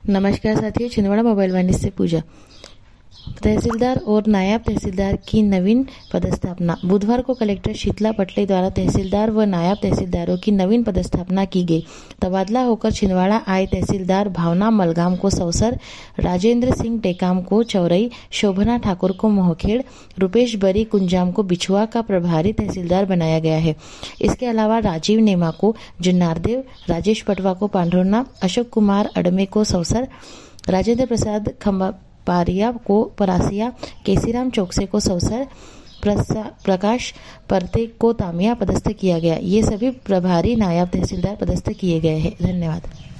नमस्कार साथियों, छिंदवाड़ा मोबाइल वाणी से पूजा। तहसीलदार और नायब तहसीलदार की नवीन पदस्थापना। बुधवार को कलेक्टर शीतला पटले द्वारा तहसीलदार व नायब तहसीलदारों की नवीन पदस्थापना की गई। तबादला होकर छिंदवाड़ा आए तहसीलदार भावना मलगाम को सौसर, राजेंद्र सिंह टेकाम को चौरई, शोभना ठाकुर को मोहखेड़, रुपेश बरी कुंजाम को बिछुआ का प्रभारी तहसीलदार बनाया गया है। इसके अलावा राजीव नेमा को जुन्नारदेव, राजेश पटवा को पांढुर्ना, अशोक कुमार अडमे को सौसर, राजेंद्र प्रसाद खंबापारिया को परासिया, केसीराम चौकसे को सौसर, प्रकाश परते को तामिया पदस्थ किया गया। ये सभी प्रभारी नायब तहसीलदार पदस्थ किए गए हैं। धन्यवाद।